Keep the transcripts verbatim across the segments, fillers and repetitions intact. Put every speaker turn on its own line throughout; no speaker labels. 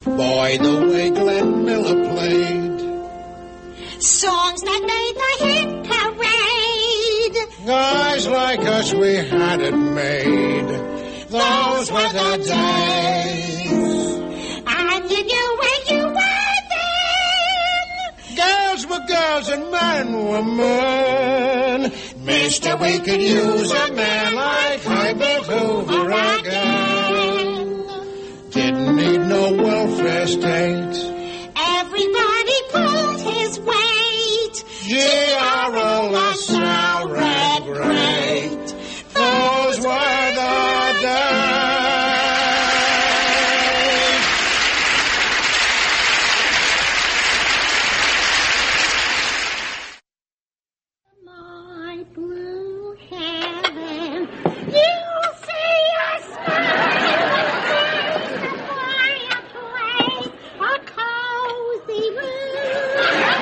By the way Glenn Miller played
songs that made the hit parade.
Guys like us, we had it made. Those, Those were the days.
And you knew where you were then.
Girls were girls and men were men. Mister, we could use a man like Herbert Hoover again. Didn't need no welfare state.
Everybody pulled his weight.
G R O LaSalle ran great. Those were the days.
My blue heaven, you see us smiling. Fireplace, a cozy room.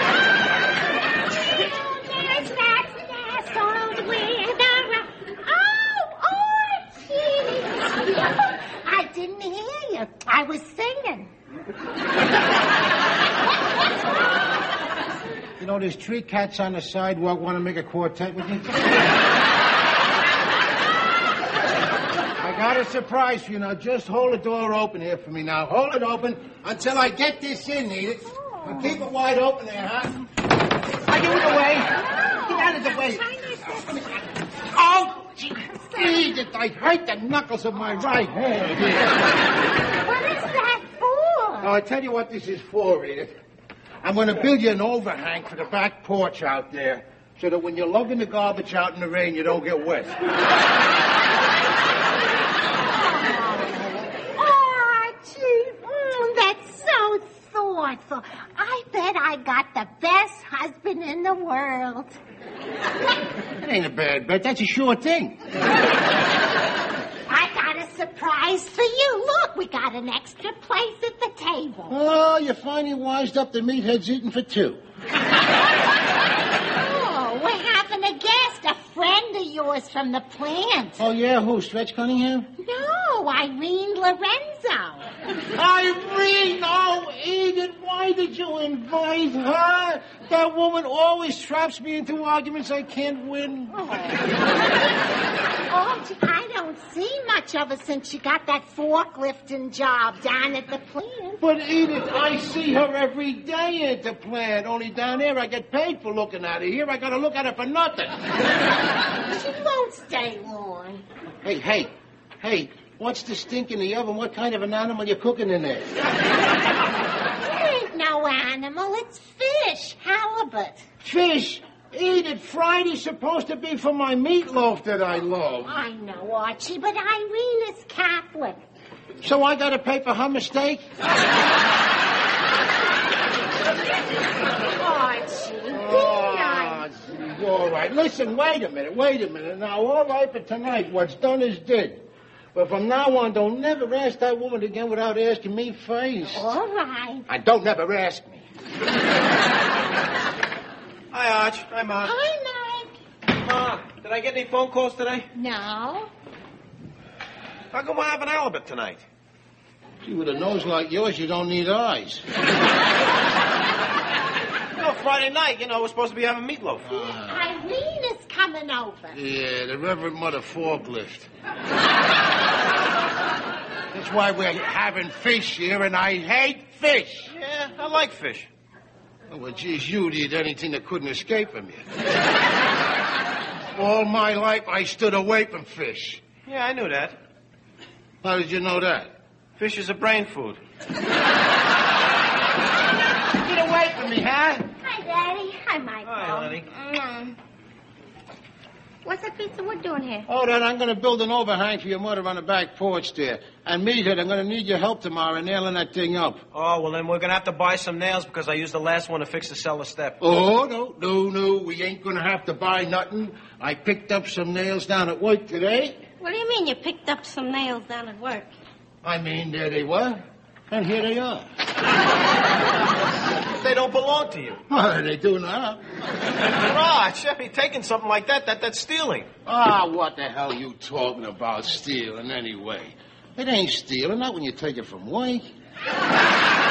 There's that nestled with a... Oh, Archie! I didn't hear you. I was singing.
You know, there's three cats on the sidewalk want to make a quartet with you. I got a surprise for you now. Just hold the door open here for me now. Hold it open until I get this in, Edith. Now keep it wide open there, huh? I give it away. Get out of the way. Oh, Edith, I hurt the knuckles of my right hand.
What is that for?
Oh, I tell you what this is for, Edith. I'm going to build you an overhang for the back porch out there so that when you're lugging the garbage out in the rain, you don't get wet.
Archie, mm, that's so thoughtful. I bet I got the best husband in the world.
That ain't a bad bet. That's a sure thing.
I got a surprise for you. Look, we got an extra place at the table.
Oh, you finally wised up the meathead's eating for two.
Oh, we're having a guest, a friend of yours from the plant.
Oh, yeah? Who, Stretch Cunningham?
No, Irene Lorenzo.
Irene! Oh, Edith, why did you invite her? That woman always traps me into arguments I can't win.
Oh, oh I don't see much of her since she got that forklifting job down at the plant.
But, Edith, I see her every day at the plant. Only down there I get paid for looking at her. Here I got to look at her for nothing.
She won't stay long.
Hey, hey, hey, what's the stink in the oven? What kind of an animal you cooking in there?
It ain't no animal. It's fish, halibut.
Fish? Edith, Friday's supposed to be for my meatloaf that I love.
I know, Archie, but Irene is Catholic.
So I got to pay for her mistake?
Archie, be nice.
Oh, all right. Listen, wait a minute, wait a minute. Now, all right for tonight. What's done is did. But from now on, don't never ask that woman again without asking me first.
All right.
And don't never ask me.
Hi, Arch. Hi, Ma.
Hi, Mike.
Ma, did I get any phone calls today?
No.
How come I have an halibut tonight?
Gee, with a nose like yours, you don't need eyes.
No, Friday night, you know, we're supposed to be having meatloaf.
Uh,
Irene is coming over.
Yeah, the Reverend Mother Forklift. That's why we're having fish here, and I hate fish.
Yeah, I like fish.
Oh, well, geez, you'd eat anything that couldn't escape from you. All my life, I stood away from fish.
Yeah, I knew that.
How did you know that?
Fish is a brain food.
Get away from me, huh?
Hi, Daddy. Hi, Michael.
Hi, honey.
Mm. What's that piece of wood doing here?
Oh, then I'm going to build an overhang for your mother on the back porch there. And Meathead, I'm going to need your help tomorrow in nailing that thing up.
Oh, well, then we're going to have to buy some nails because I used the last one to fix the cellar step.
Oh, no, no, no. We ain't going to have to buy nothing. I picked up some nails down at work today.
What do you mean you picked up some nails down at work?
I mean, there they were. And here they are.
They don't belong to you.
Well, they do now.
Raj, I mean, taking something like that, that that's stealing.
Ah, what the hell you talking about stealing anyway? It ain't stealing, not when you take it from work.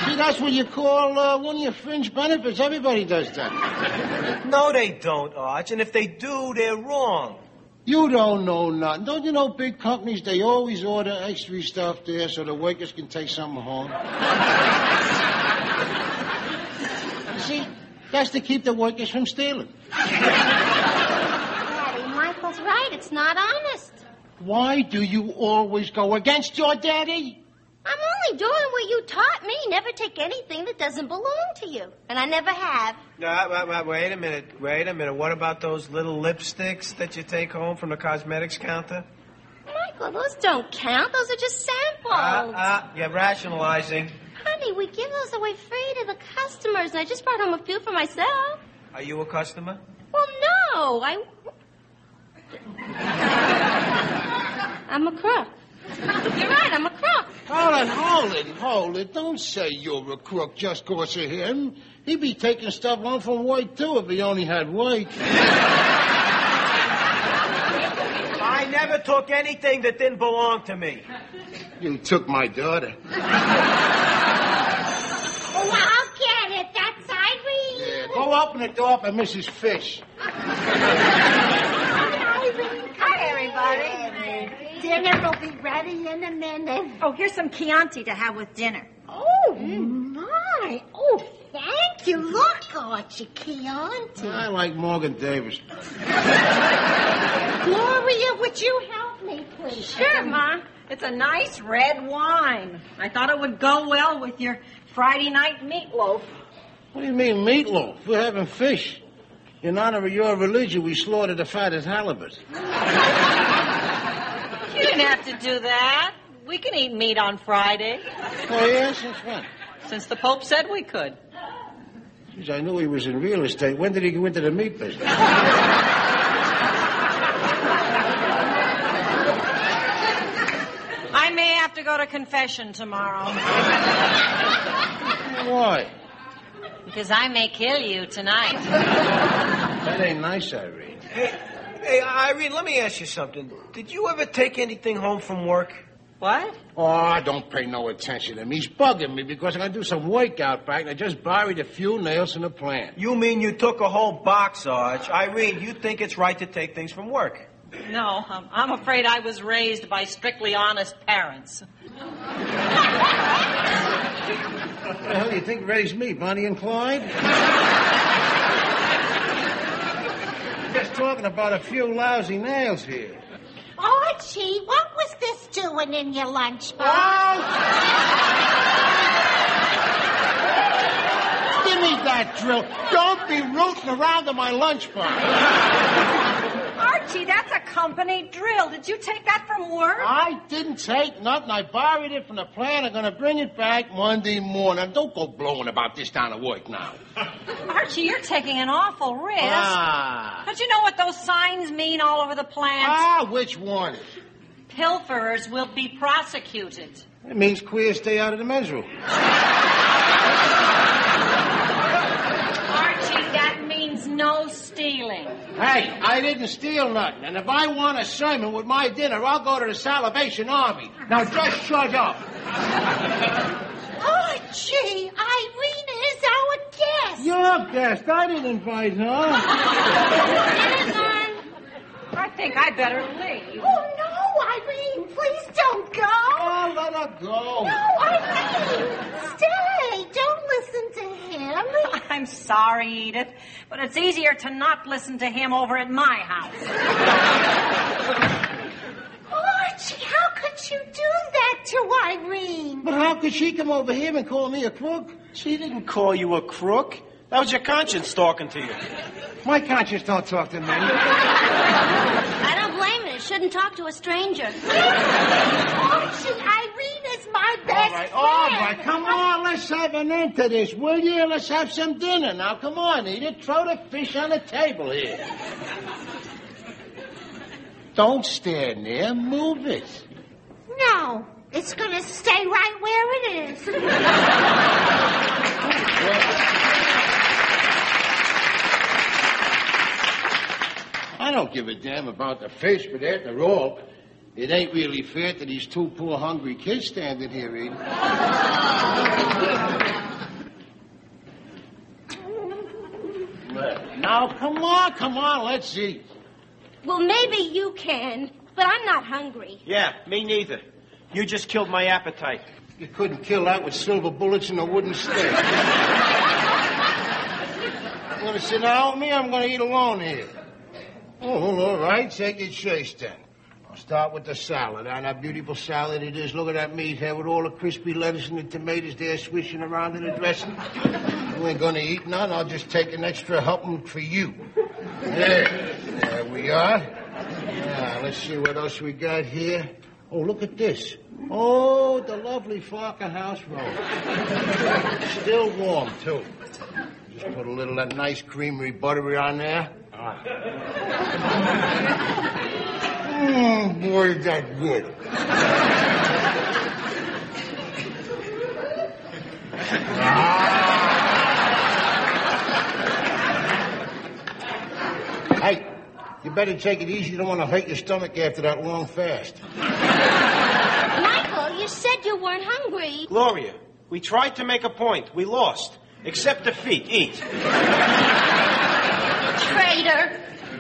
See, that's what you call uh, one of your fringe benefits. Everybody does that.
No, they don't, Arch. And if they do, they're wrong.
You don't know nothing. Don't you know big companies, they always order extra stuff there so the workers can take something home? You see, that's to keep the workers from stealing.
Daddy, Michael's right. It's not honest.
Why do you always go against your daddy?
I'm only doing what you taught me. Never take anything that doesn't belong to you. And I never have.
Uh, wait, wait, wait a minute. Wait a minute. What about those little lipsticks that you take home from the cosmetics counter?
Michael, those don't count. Those are just samples.
Uh, uh, you're rationalizing.
Honey, we give those away free to the customers, and I just brought home a few for myself.
Are you a customer?
Well, no. I... I'm a crook. You're right, I'm a crook.
Hold it, hold it, hold it. Don't say you're a crook just 'cause of him. He'd be taking stuff home from work, too, if he only had work.
I never took anything that didn't belong to me.
You took my daughter.
Oh, I'll get it. That's Irene.
Yeah, go open the door for Missus Fish.
Irene,
Hi, everybody.
dinner will be ready in a minute.
Oh, here's some Chianti to have with dinner.
Oh, my. Oh, thank you. Look, Archie, Chianti.
I like Morgan Davis.
Gloria, would you help me, please?
Sure, Ma. It's a nice red wine. I thought it would go well with your Friday night meatloaf.
What do you mean, meatloaf? We're having fish. In honor of your religion, we slaughtered the fattest halibut.
You didn't have to do that. We can eat meat on Friday.
Oh, yeah? Since when?
Since the Pope said we could.
Geez, I knew he was in real estate. When did he go into the meat business?
I may have to go to confession tomorrow.
Why?
Because I may kill you tonight.
That ain't nice, Irene.
Hey, hey, Irene, let me ask you something. Did you ever take anything home from work?
What?
Oh, don't pay no attention to him. He's bugging me because I'm going to do some work out back, and I just buried a few nails in the plant.
You mean you took a whole box, Arch? Irene, you think it's right to take things from work?
No, I'm, I'm afraid I was raised by strictly honest parents.
What the hell do you think raised me, Bonnie and Clyde? Just talking about a few lousy nails here.
Archie, what was this doing in your lunchbox?
Oh! Give me that drill. Don't be rooting around in my lunchbox.
Archie, that's a company drill. Did you take that from work?
I didn't take nothing. I borrowed it from the plant. I'm going to bring it back Monday morning. Don't go blowing about this down at work now.
Archie, you're taking an awful risk.
Ah.
Don't you know what those signs mean all over the plant?
Ah, which one?
Pilferers will be prosecuted.
It means queers stay out of the men's room.
Archie, that means no stealing.
Hey, I didn't steal nothing. And if I want a sermon with my dinner, I'll go to the Salvation Army. Now just shut up.
Archie, Irene is our guest.
Your guest. I didn't invite her.
I think I better leave.
Oh, no, Irene, please don't go.
Oh, let her go.
No, Irene, stay. Don't listen to him.
I'm sorry, Edith, but it's easier to not listen to him over at my house.
Archie, how could you do that to Irene?
But how could she come over here and call me a crook?
She didn't call you a crook. That was your conscience talking to you.
My conscience don't talk to me.
I don't blame it. It shouldn't talk to a stranger.
Archie, Irene is my best
All right,
friend.
all right, come on, let's have an end to this, will you? Let's have some dinner now. Come on, Edith, throw the fish on the table here. Don't stand there, move it.
No, it's going to stay right where it is.
I don't give a damn about the fish, but after all, It ain't really fair to these two poor hungry kids standing here eating. Now, come on, come on, let's eat.
Well, maybe you can, but I'm not hungry.
Yeah, me neither. You just killed my appetite.
You couldn't kill that with silver bullets and a wooden stick. You want to sit down with me? I'm going to eat alone here. Oh, well, all right, take your choice then. I'll start with the salad. And that beautiful salad it is. Look at that meat here with all the crispy lettuce and the tomatoes there swishing around in the dressing. You ain't going to eat none. I'll just take an extra helping for you. There. There we are. Now, let's see what else we got here. Oh, look at this. Oh, the lovely Farker house roll. Still warm, too. Just put a little of that nice creamery buttery on there. Ah. Mmm, boy, is that good. ah. Hey, you better take it easy. You don't want to hurt your stomach after that long fast.
Michael, you said you weren't hungry.
Gloria, we tried to make a point. We lost. Accept defeat. Eat.
Traitor.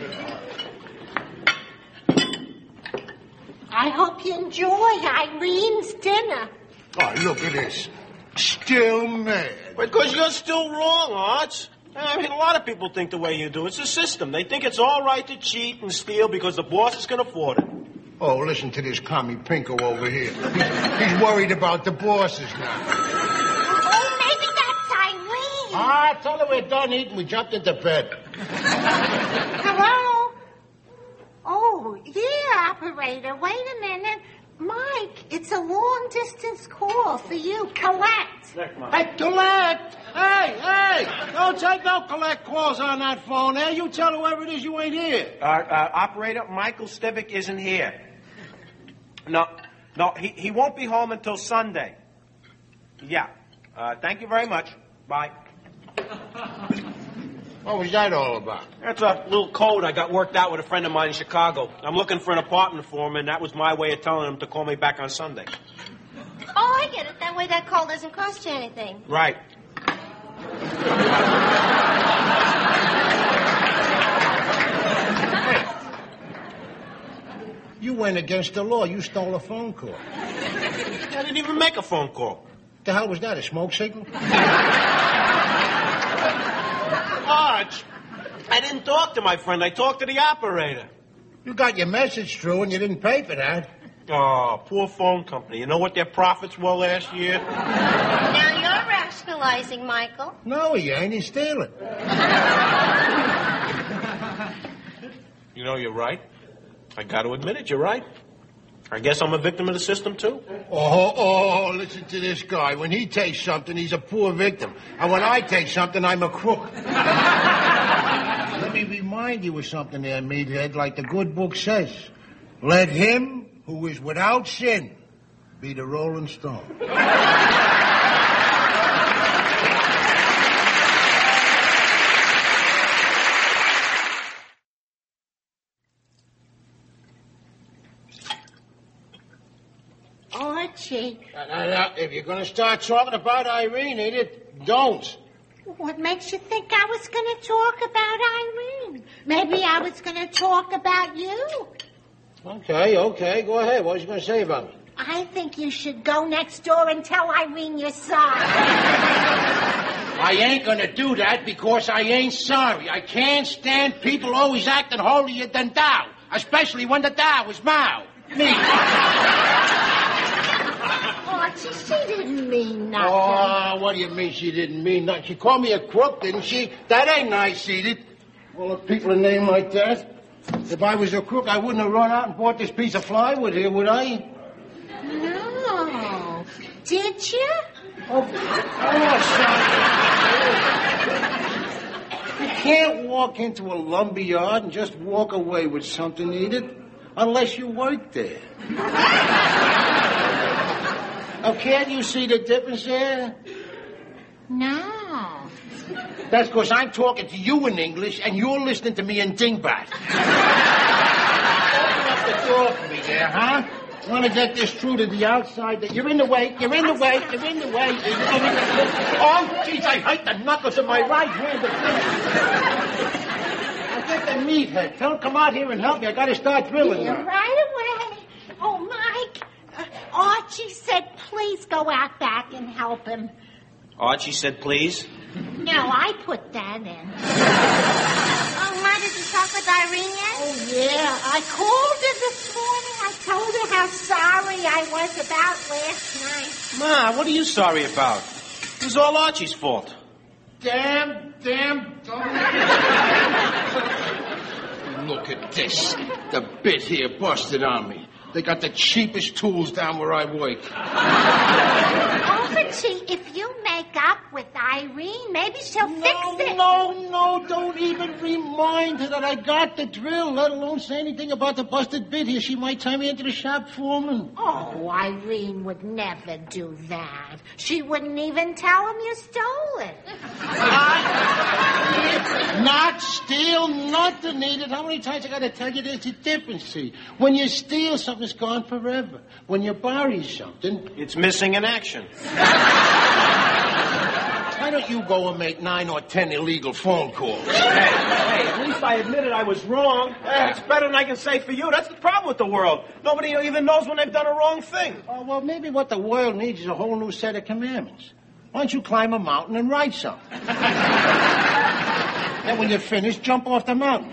I hope you enjoy Irene's dinner.
Oh, look at this. Still mad.
Because you're still wrong, Arch. I mean, a lot of people think the way you do. It's a system. They think it's all right to cheat and steal because the bosses can afford it.
Oh, listen to this commie Pinko over here. He's worried about the bosses now.
Oh, maybe that's Irene.
Ah, tell her we're done eating. We jumped into bed.
Hello? Oh, yeah, operator. Wait a minute. Mike, it's a long-distance call for you. Collect.
Hey, collect! Hey, hey! Don't take no collect calls on that phone, eh? You tell whoever it is you ain't here.
Uh, uh, operator, Michael Stivic isn't here. No, no, he, he won't be home until Sunday. Yeah. Uh, thank you very much. Bye.
What was that all about?
That's a little code I got worked out with a friend of mine in Chicago. I'm looking for an apartment for him, and that was my way of telling him to call me back on Sunday.
Oh, I get it. That way that call doesn't cost you anything.
Right.
You went against the law. You stole a phone call.
I didn't even make a phone call.
The hell was that, a smoke signal?
Arch, I didn't talk to my friend. I talked to the operator.
You got your message through and you didn't pay for that.
Oh, poor phone company. You know what their profits were last year?
Now you're rationalizing, Michael.
No, he ain't. He's stealing.
You know, you're right. I got to admit it. You're right. I guess I'm a victim of the system, too.
Oh, oh, listen to this guy. When he takes something, he's a poor victim. And when I take something, I'm a crook. Let me remind you of something there, meathead, like the good book says. Let him who is without sin be the Rolling Stone.
Archie.
Now, now, now, if you're going to start talking about Irene, Edith, don't.
What makes you think I was going to talk about Irene? Maybe I was going to talk about you.
Okay, okay, go ahead. What was you going to say about me?
I think you should go next door and tell Irene you're sorry.
I ain't going to do that because I ain't sorry. I can't stand people always acting holier than thou, especially when the thou is Mao. Me.
Archie, she didn't mean nothing.
Oh, what do you mean she didn't mean nothing? She called me a crook, didn't she? That ain't nice, Edith. Well, if people are named like that. If I was a crook, I wouldn't have run out and bought this piece of plywood here, would I?
No. Did you?
Oh, oh, son. You can't walk into a lumber yard and just walk away with something, Edith, unless you work there. Oh, can't you see the difference there?
No.
That's because I'm talking to you in English and you're listening to me in Dingbat. lock the door for me there, huh? Want to get this through to the outside? You're in the way. You're in the way. You're in the way. Oh, jeez, I hate the knuckles of my right hand. I'll get the meathead. Tell him come out here and help me. I got to start drilling
Yeah,
now.
right away. Oh, Mike. Uh, Archie said please go out back and help him.
Archie said please.
No, I put that in.
Oh, Ma, did you talk with Irene yet?
Oh, yeah. I called her this morning. I told her how sorry I was about last night.
Ma, what are you sorry about? It was all Archie's fault.
Damn, damn. Look at this. The bit here busted on me. They got the cheapest tools down where I work.
Archie, if you make up with Irene, maybe she'll
No,
fix it.
no, no, don't even remind her that I got the drill, let alone say anything about the busted bit here. She might tie me into the shop foreman.
Oh, Irene would never do that. She wouldn't even tell him you stole it.
Not steal nothing, Edith. How many times I got to tell you there's a difference, see? When you steal something, it's gone forever. When you borrow something...
It's missing in action.
Why don't you go and make nine or ten illegal phone calls?
Hey, hey, at least I admitted I was wrong. That's better than I can say for you. That's the problem with the world. Nobody even knows when they've done a wrong thing.
Oh, well, maybe what the world needs is a whole new set of commandments. Why don't you climb a mountain and write something? Then when you're finished, jump off the mountain.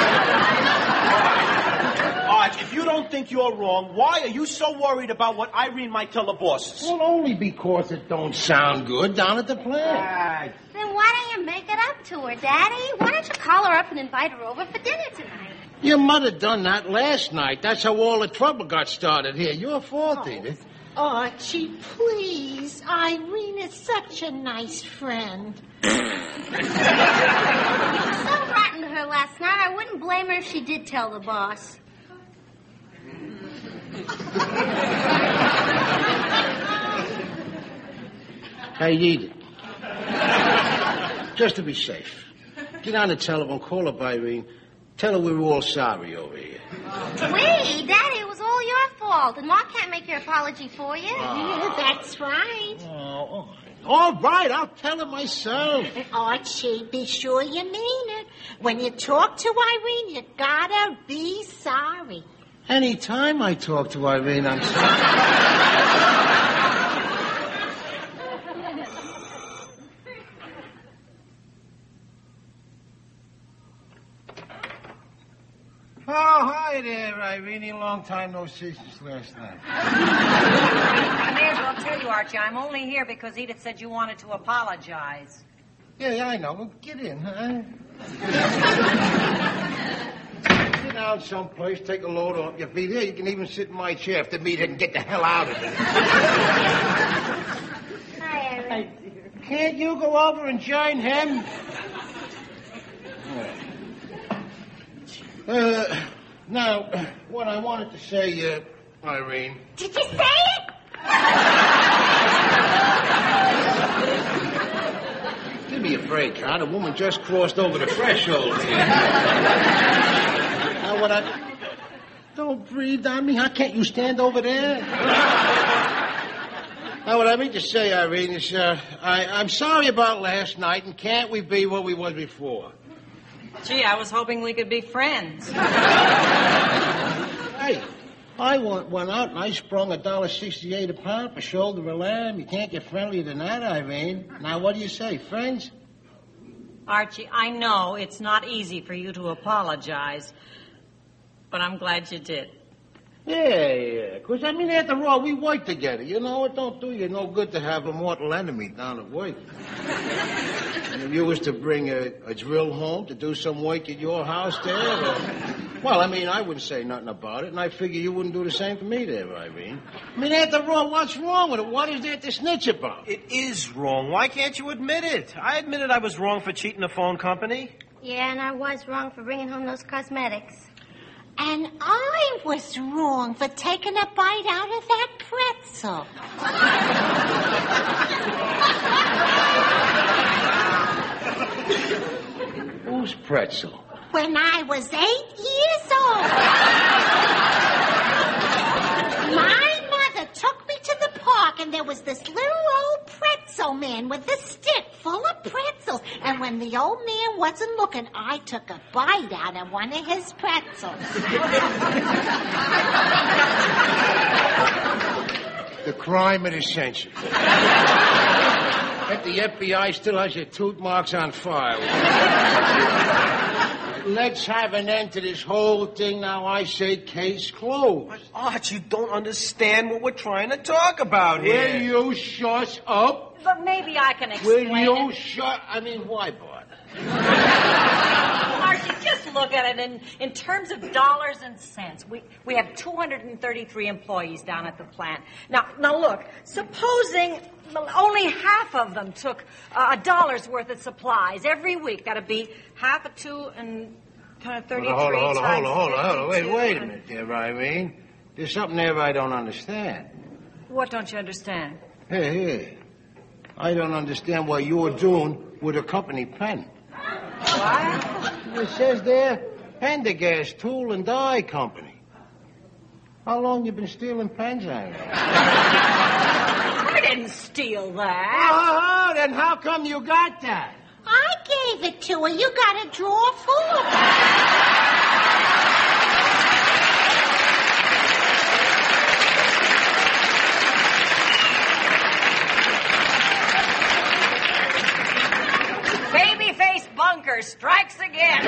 Arch, if you don't think you're wrong, why are you so worried about what Irene might tell the bosses?
Well, only because it don't sound good down at the plant.
Then why don't you make it up to her, Daddy? Why don't you call her up and invite her over for dinner tonight?
Your mother done that last night. That's how all the trouble got started here. Your fault, Edith.
Archie, please. Irene is such a nice friend.
So rotten to her last night, I wouldn't blame her if she did tell the boss.
Hey, Edith. Just to be safe, get on the telephone, call up Irene, tell her we were all sorry over here.
Wait, Daddy, it was all your fault, and Ma can't make your apology for you.
Yeah, that's right.
Oh, all right, I'll tell her myself.
Archie, be sure you mean it. When you talk to Irene, you gotta be sorry.
Anytime I talk to Irene, I'm sorry. Oh, hi there, Irene. Long time no see since last night.
I may as well tell you, Archie, I'm only here because Edith said you wanted to apologize.
Yeah, yeah, I know. Well, get in, huh? Sit down someplace, take a load off your feet. Here, you can even sit in my chair if the meathead and get the hell out of it.
Hi, Irene.
Can't you go over and join him? Uh, now, what I wanted to say, uh, Irene...
Did you say it?
Give me a break, huh? The woman just crossed over the threshold here. Now, what I... Don't breathe on me, huh? Can't you stand over there? Now, what I mean to say, Irene, is uh, I, I'm sorry about last night, and can't we be what we was before?
Gee, I was hoping we could be friends.
Hey, I went, went out and I sprung a dollar sixty-eight a pound for shoulder of lamb. You can't get friendlier than that, Irene. Now, what do you say, friends?
Archie, I know it's not easy for you to apologize, but I'm glad you did.
Yeah, yeah. Because, I mean, after all, we work together. You know, it don't do you no good to have a mortal enemy down at work. And if you was to bring a, a drill home to do some work at your house there, uh, well, I mean, I wouldn't say nothing about it, and I figure you wouldn't do the same for me there, Irene. I mean, after all, what's wrong with it? What is there to snitch about?
It is wrong. Why can't you admit it? I admitted I was wrong for cheating the phone company.
Yeah, and I was wrong for bringing home those cosmetics.
And I was wrong for taking a bite out of that pretzel.
Who's pretzel?
When I was eight years old. and there was this little old pretzel man with a stick full of pretzels. And when the old man wasn't looking, I took a bite out of one of his pretzels.
The crime of the century. Bet the F B I still has your tooth marks on file. Let's have an end to this whole thing now. I say case closed.
But, Arch, you don't understand what we're trying to talk about here.
Will you shut up?
But maybe I can
Will
explain
you
it.
shut... I mean, why bother?
Archie, just look at it in, in terms of dollars and cents. We we have two hundred thirty-three employees down at the plant. Now, now look, supposing only half of them took uh, a dollar's worth of supplies every week. That'd be half of two and kind of thirty-three.
Hold on, hold on, hold on, hold on, hold on. Wait, wait a
and-
minute there, Irene. There's something there I don't understand.
What don't you understand?
Hey, hey. I don't understand what you're doing with a company pen.
What?
It says there, Pendergast Tool and Die Company. How long you been stealing pens, Irene?
I didn't steal that.
Oh, then how come you got that?
I gave it to her. You got a drawer full of them.
Babyface Bunker strikes again.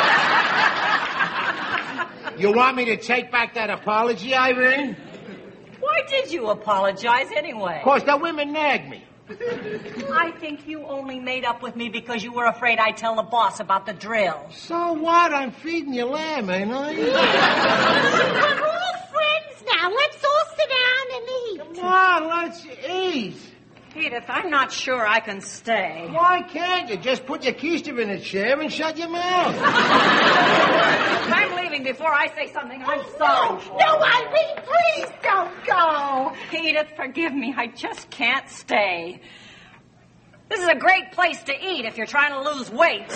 You want me to take back that apology, Irene?
Why did you apologize anyway?
Of course, the women nagged me.
I think you only made up with me because you were afraid I'd tell the boss about the drill.
So what? I'm feeding you lamb, ain't I?
We're all friends now. Let's all sit down and eat.
Come on, let's eat.
Edith, I'm not sure I can stay.
Why can't you? Just put your keister in a chair and shut your mouth.
I'm leaving before I say something. I'm sorry.
No, Irene, please don't go.
Edith, forgive me. I just can't stay. This is a great place to eat if you're trying to lose weight.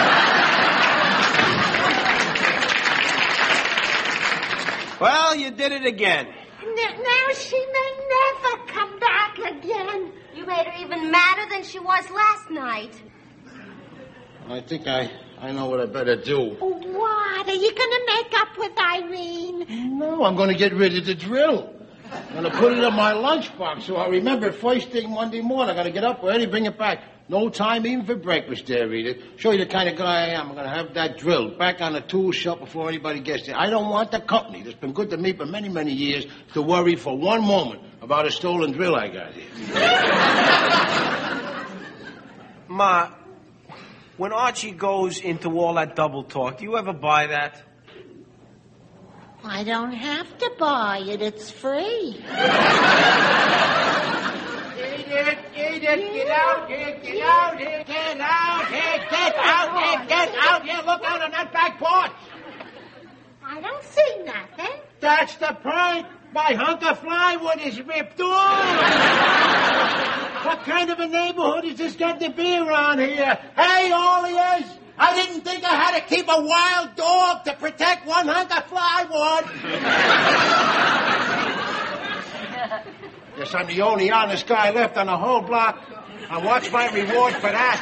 Well, you did it again.
N- now she may never come back again.
You made her even madder than she was last night.
I think I, I know what I better do.
What? Are you going to make up with Irene?
No, I'm going to get rid of the drill. I'm going to put it in my lunchbox so I'll remember it first thing Monday morning. I'm going to get up early, bring it back. No time even for breakfast there, Rita. Show you the kind of guy I am. I'm going to have that drill back on the tool shelf before anybody gets there. I don't want the company that's been good to me for many, many years to worry for one moment about a stolen drill I got here.
Ma, when Archie goes into all that double talk, do you ever buy that?
I don't have to buy it. It's free.
Edith, Edith, get out here, get out here, get out here, get out here, get out here. Look out on that back porch.
I don't see nothing.
That's the point. My hunk of plywood is ripped off. What kind of a neighborhood is this got to be around here? Hey, all of yous, I didn't think I had to keep a wild dog to protect one hunk of plywood. Guess I'm the only honest guy left on the whole block. And what's my reward for that?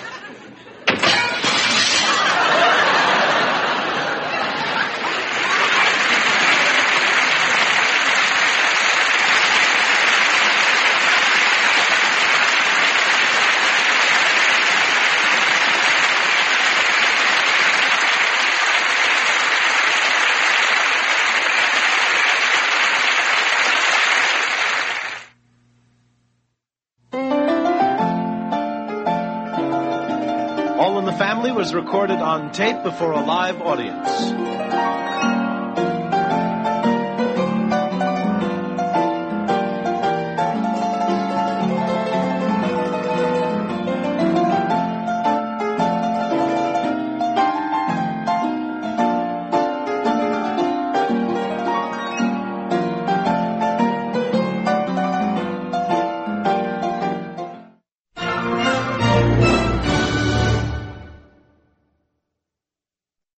All in the Family was recorded on tape before a live audience.